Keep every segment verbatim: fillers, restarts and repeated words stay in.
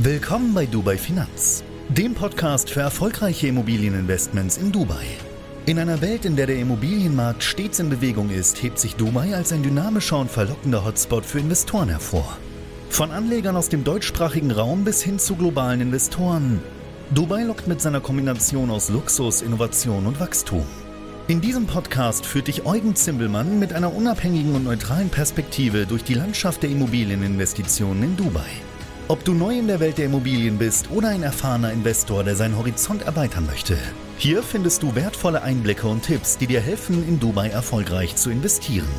Willkommen bei Dubai Finanz, dem Podcast für erfolgreiche Immobilieninvestments in Dubai. In einer Welt, in der der Immobilienmarkt stets in Bewegung ist, hebt sich Dubai als ein dynamischer und verlockender Hotspot für Investoren hervor. Von Anlegern aus dem deutschsprachigen Raum bis hin zu globalen Investoren. Dubai lockt mit seiner Kombination aus Luxus, Innovation und Wachstum. In diesem Podcast führt dich Eugen Zimbelmann mit einer unabhängigen und neutralen Perspektive durch die Landschaft der Immobilieninvestitionen in Dubai. Ob du neu in der Welt der Immobilien bist oder ein erfahrener Investor, der seinen Horizont erweitern möchte, hier findest du wertvolle Einblicke und Tipps, die dir helfen, in Dubai erfolgreich zu investieren.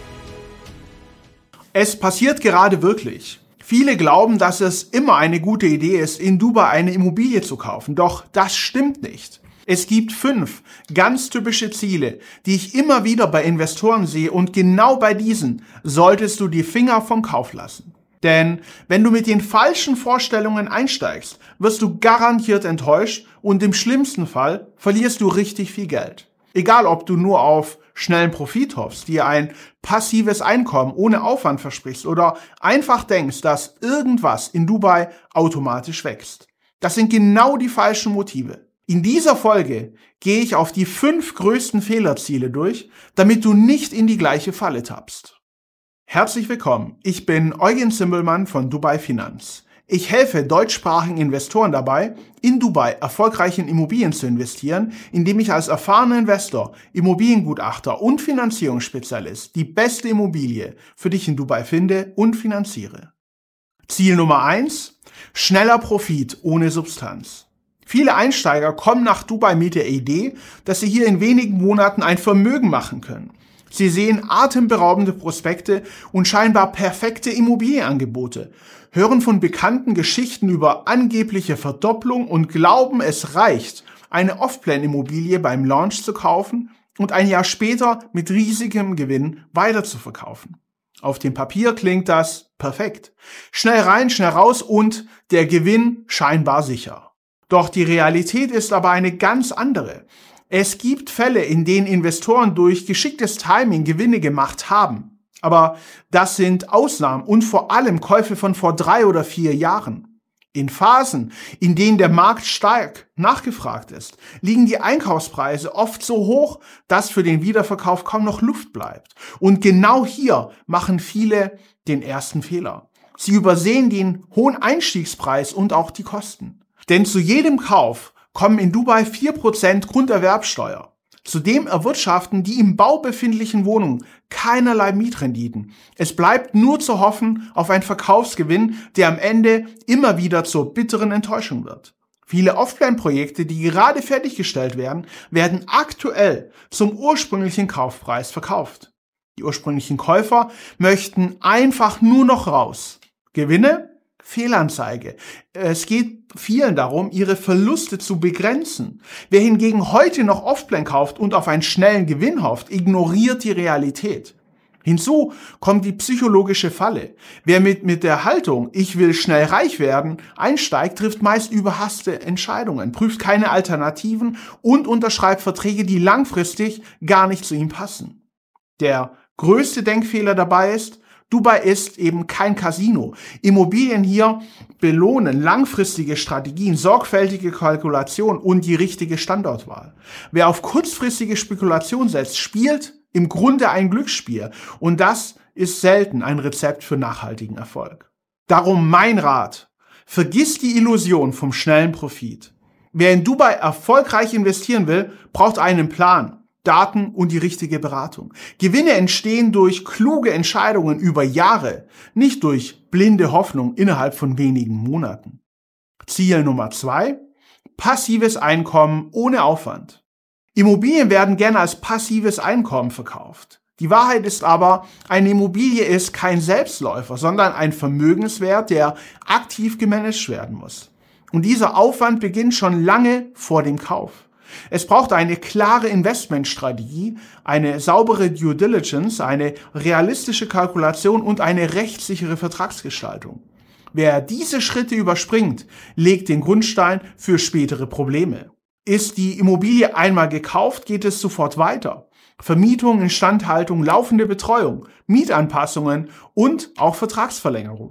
Es passiert gerade wirklich. Viele glauben, dass es immer eine gute Idee ist, in Dubai eine Immobilie zu kaufen. Doch das stimmt nicht. Es gibt fünf ganz typische Ziele, die ich immer wieder bei Investoren sehe, und genau bei diesen solltest du die Finger vom Kauf lassen. Denn wenn du mit den falschen Vorstellungen einsteigst, wirst du garantiert enttäuscht und im schlimmsten Fall verlierst du richtig viel Geld. Egal, ob du nur auf schnellen Profit hoffst, dir ein passives Einkommen ohne Aufwand versprichst oder einfach denkst, dass irgendwas in Dubai automatisch wächst. Das sind genau die falschen Motive. In dieser Folge gehe ich auf die fünf größten Fehlerziele durch, damit du nicht in die gleiche Falle tappst. Herzlich willkommen, ich bin Eugen Zimbelmann von Dubai Finanz. Ich helfe deutschsprachigen Investoren dabei, in Dubai erfolgreich in Immobilien zu investieren, indem ich als erfahrener Investor, Immobiliengutachter und Finanzierungsspezialist die beste Immobilie für dich in Dubai finde und finanziere. Ziel Nummer eins: schneller Profit ohne Substanz. Viele Einsteiger kommen nach Dubai mit der Idee, dass sie hier in wenigen Monaten ein Vermögen machen können. Sie sehen atemberaubende Prospekte und scheinbar perfekte Immobilienangebote, hören von bekannten Geschichten über angebliche Verdopplung und glauben, es reicht, eine Off-Plan-Immobilie beim Launch zu kaufen und ein Jahr später mit riesigem Gewinn weiterzuverkaufen. Auf dem Papier klingt das perfekt. Schnell rein, schnell raus und der Gewinn scheinbar sicher. Doch die Realität ist aber eine ganz andere. Es gibt Fälle, in denen Investoren durch geschicktes Timing Gewinne gemacht haben. Aber das sind Ausnahmen und vor allem Käufe von vor drei oder vier Jahren. In Phasen, in denen der Markt stark nachgefragt ist, liegen die Einkaufspreise oft so hoch, dass für den Wiederverkauf kaum noch Luft bleibt. Und genau hier machen viele den ersten Fehler. Sie übersehen den hohen Einstiegspreis und auch die Kosten. Denn zu jedem Kauf kommen in Dubai vier Prozent Grunderwerbsteuer. Zudem erwirtschaften die im Bau befindlichen Wohnungen keinerlei Mietrenditen. Es bleibt nur zu hoffen auf einen Verkaufsgewinn, der am Ende immer wieder zur bitteren Enttäuschung wird. Viele Off-Plan-Projekte, die gerade fertiggestellt werden, werden aktuell zum ursprünglichen Kaufpreis verkauft. Die ursprünglichen Käufer möchten einfach nur noch raus. Gewinne? Fehlanzeige. Es geht vielen darum, ihre Verluste zu begrenzen. Wer hingegen heute noch Off-Plan kauft und auf einen schnellen Gewinn hofft, ignoriert die Realität. Hinzu kommt die psychologische Falle. Wer mit, mit der Haltung, ich will schnell reich werden, einsteigt, trifft meist überhasste Entscheidungen, prüft keine Alternativen und unterschreibt Verträge, die langfristig gar nicht zu ihm passen. Der größte Denkfehler dabei ist, Dubai ist eben kein Casino. Immobilien hier belohnen langfristige Strategien, sorgfältige Kalkulation und die richtige Standortwahl. Wer auf kurzfristige Spekulation setzt, spielt im Grunde ein Glücksspiel. Und das ist selten ein Rezept für nachhaltigen Erfolg. Darum mein Rat: Vergiss die Illusion vom schnellen Profit. Wer in Dubai erfolgreich investieren will, braucht einen Plan, Daten und die richtige Beratung. Gewinne entstehen durch kluge Entscheidungen über Jahre, nicht durch blinde Hoffnung innerhalb von wenigen Monaten. Ziel Nummer zwei: passives Einkommen ohne Aufwand. Immobilien werden gerne als passives Einkommen verkauft. Die Wahrheit ist aber, eine Immobilie ist kein Selbstläufer, sondern ein Vermögenswert, der aktiv gemanagt werden muss. Und dieser Aufwand beginnt schon lange vor dem Kauf. Es braucht eine klare Investmentstrategie, eine saubere Due Diligence, eine realistische Kalkulation und eine rechtssichere Vertragsgestaltung. Wer diese Schritte überspringt, legt den Grundstein für spätere Probleme. Ist die Immobilie einmal gekauft, geht es sofort weiter. Vermietung, Instandhaltung, laufende Betreuung, Mietanpassungen und auch Vertragsverlängerungen.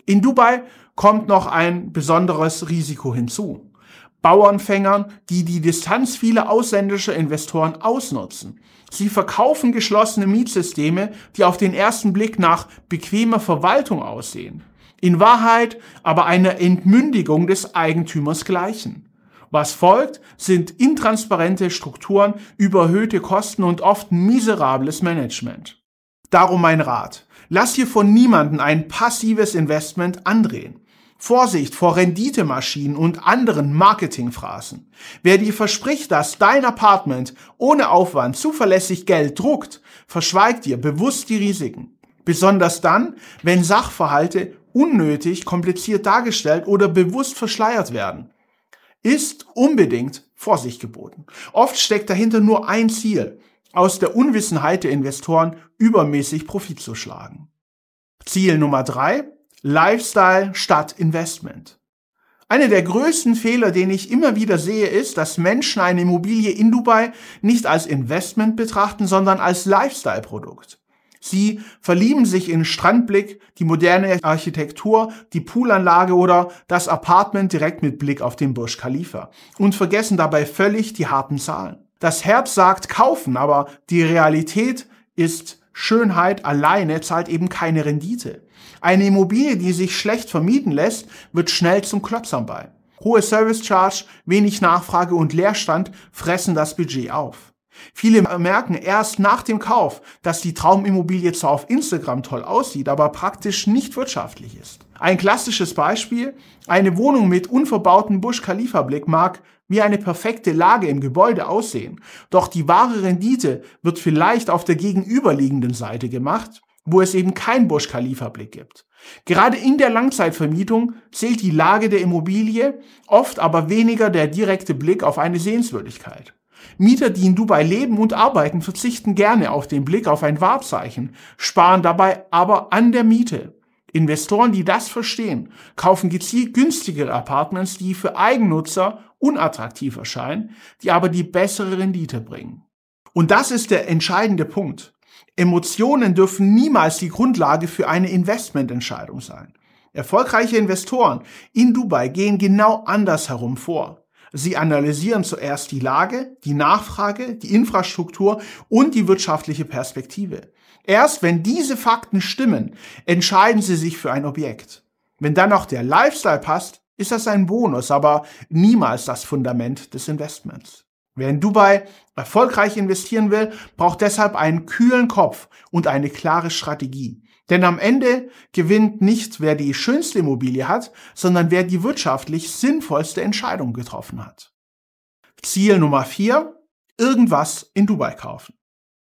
In Dubai kommt noch ein besonderes Risiko hinzu. Bauernfängern, die die Distanz vieler ausländischer Investoren ausnutzen. Sie verkaufen geschlossene Mietsysteme, die auf den ersten Blick nach bequemer Verwaltung aussehen. In Wahrheit aber einer Entmündigung des Eigentümers gleichen. Was folgt, sind intransparente Strukturen, überhöhte Kosten und oft miserables Management. Darum mein Rat. Lass hier von niemandem ein passives Investment andrehen. Vorsicht vor Renditemaschinen und anderen Marketingphrasen. Wer dir verspricht, dass dein Apartment ohne Aufwand zuverlässig Geld druckt, verschweigt dir bewusst die Risiken. Besonders dann, wenn Sachverhalte unnötig kompliziert dargestellt oder bewusst verschleiert werden. Ist unbedingt Vorsicht geboten. Oft steckt dahinter nur ein Ziel, aus der Unwissenheit der Investoren übermäßig Profit zu schlagen. Ziel Nummer drei. Lifestyle statt Investment. Einer der größten Fehler, den ich immer wieder sehe, ist, dass Menschen eine Immobilie in Dubai nicht als Investment betrachten, sondern als Lifestyle-Produkt. Sie verlieben sich in Strandblick, die moderne Architektur, die Poolanlage oder das Apartment direkt mit Blick auf den Burj Khalifa und vergessen dabei völlig die harten Zahlen. Das Herz sagt kaufen, aber die Realität ist, Schönheit alleine zahlt eben keine Rendite. Eine Immobilie, die sich schlecht vermieten lässt, wird schnell zum Klotz am Bein. Hohe Service Charge, wenig Nachfrage und Leerstand fressen das Budget auf. Viele merken erst nach dem Kauf, dass die Traumimmobilie zwar auf Instagram toll aussieht, aber praktisch nicht wirtschaftlich ist. Ein klassisches Beispiel: Eine Wohnung mit unverbautem Burj Khalifa Blick mag wie eine perfekte Lage im Gebäude aussehen, doch die wahre Rendite wird vielleicht auf der gegenüberliegenden Seite gemacht, wo es eben kein Burj Khalifa Blick gibt. Gerade in der Langzeitvermietung zählt die Lage der Immobilie, oft aber weniger der direkte Blick auf eine Sehenswürdigkeit. Mieter, die in Dubai leben und arbeiten, verzichten gerne auf den Blick auf ein Wahrzeichen, sparen dabei aber an der Miete. Investoren, die das verstehen, kaufen gezielt günstigere Apartments, die für Eigennutzer unattraktiv erscheinen, die aber die bessere Rendite bringen. Und das ist der entscheidende Punkt. Emotionen dürfen niemals die Grundlage für eine Investmententscheidung sein. Erfolgreiche Investoren in Dubai gehen genau andersherum vor. Sie analysieren zuerst die Lage, die Nachfrage, die Infrastruktur und die wirtschaftliche Perspektive. Erst wenn diese Fakten stimmen, entscheiden sie sich für ein Objekt. Wenn dann noch der Lifestyle passt, ist das ein Bonus, aber niemals das Fundament des Investments. Wer in Dubai erfolgreich investieren will, braucht deshalb einen kühlen Kopf und eine klare Strategie. Denn am Ende gewinnt nicht, wer die schönste Immobilie hat, sondern wer die wirtschaftlich sinnvollste Entscheidung getroffen hat. Ziel Nummer vier. Irgendwas in Dubai kaufen.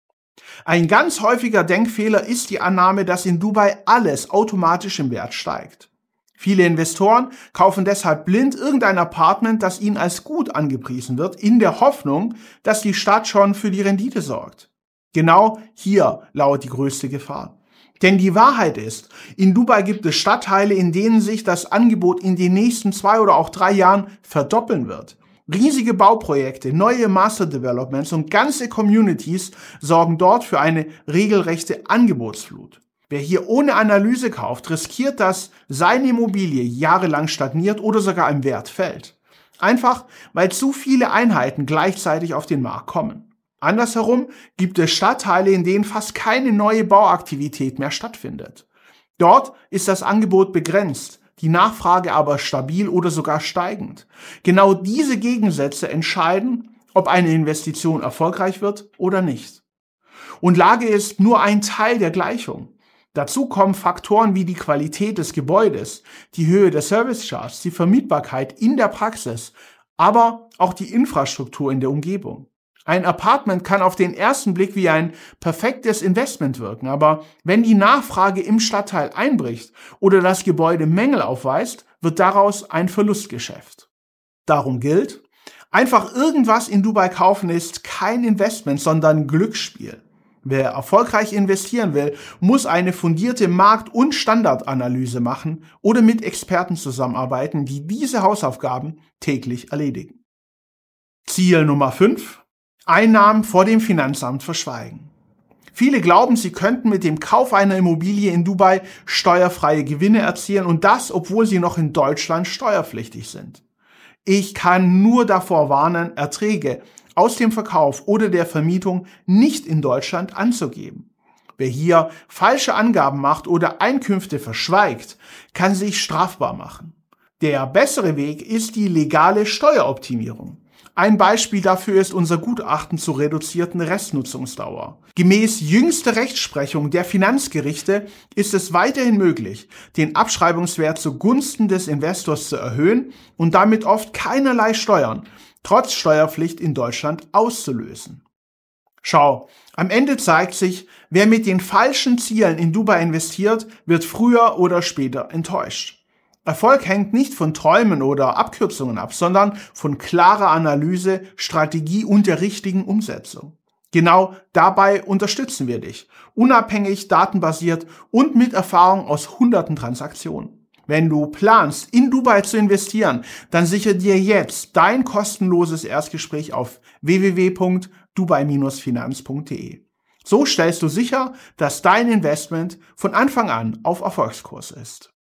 Ein ganz häufiger Denkfehler ist die Annahme, dass in Dubai alles automatisch im Wert steigt. Viele Investoren kaufen deshalb blind irgendein Apartment, das ihnen als gut angepriesen wird, in der Hoffnung, dass die Stadt schon für die Rendite sorgt. Genau hier lauert die größte Gefahr. Denn die Wahrheit ist, in Dubai gibt es Stadtteile, in denen sich das Angebot in den nächsten zwei oder auch drei Jahren verdoppeln wird. Riesige Bauprojekte, neue Master Developments und ganze Communities sorgen dort für eine regelrechte Angebotsflut. Wer hier ohne Analyse kauft, riskiert, dass seine Immobilie jahrelang stagniert oder sogar im Wert fällt. Einfach, weil zu viele Einheiten gleichzeitig auf den Markt kommen. Andersherum gibt es Stadtteile, in denen fast keine neue Bauaktivität mehr stattfindet. Dort ist das Angebot begrenzt, die Nachfrage aber stabil oder sogar steigend. Genau diese Gegensätze entscheiden, ob eine Investition erfolgreich wird oder nicht. Und Lage ist nur ein Teil der Gleichung. Dazu kommen Faktoren wie die Qualität des Gebäudes, die Höhe der Service Charge, die Vermietbarkeit in der Praxis, aber auch die Infrastruktur in der Umgebung. Ein Apartment kann auf den ersten Blick wie ein perfektes Investment wirken, aber wenn die Nachfrage im Stadtteil einbricht oder das Gebäude Mängel aufweist, wird daraus ein Verlustgeschäft. Darum gilt, einfach irgendwas in Dubai kaufen ist kein Investment, sondern Glücksspiel. Wer erfolgreich investieren will, muss eine fundierte Markt- und Standardanalyse machen oder mit Experten zusammenarbeiten, die diese Hausaufgaben täglich erledigen. Ziel Nummer fünf. Einnahmen vor dem Finanzamt verschweigen. Viele glauben, sie könnten mit dem Kauf einer Immobilie in Dubai steuerfreie Gewinne erzielen und das, obwohl sie noch in Deutschland steuerpflichtig sind. Ich kann nur davor warnen, Erträge aus dem Verkauf oder der Vermietung nicht in Deutschland anzugeben. Wer hier falsche Angaben macht oder Einkünfte verschweigt, kann sich strafbar machen. Der bessere Weg ist die legale Steueroptimierung. Ein Beispiel dafür ist unser Gutachten zur reduzierten Restnutzungsdauer. Gemäß jüngster Rechtsprechung der Finanzgerichte ist es weiterhin möglich, den Abschreibungswert zugunsten des Investors zu erhöhen und damit oft keinerlei Steuern, trotz Steuerpflicht in Deutschland, auszulösen. Schau, am Ende zeigt sich, wer mit den falschen Zielen in Dubai investiert, wird früher oder später enttäuscht. Erfolg hängt nicht von Träumen oder Abkürzungen ab, sondern von klarer Analyse, Strategie und der richtigen Umsetzung. Genau dabei unterstützen wir dich, unabhängig, datenbasiert und mit Erfahrung aus hunderten Transaktionen. Wenn du planst, in Dubai zu investieren, dann sichere dir jetzt dein kostenloses Erstgespräch auf w w w punkt dubai Bindestrich finanz punkt de. So stellst du sicher, dass dein Investment von Anfang an auf Erfolgskurs ist.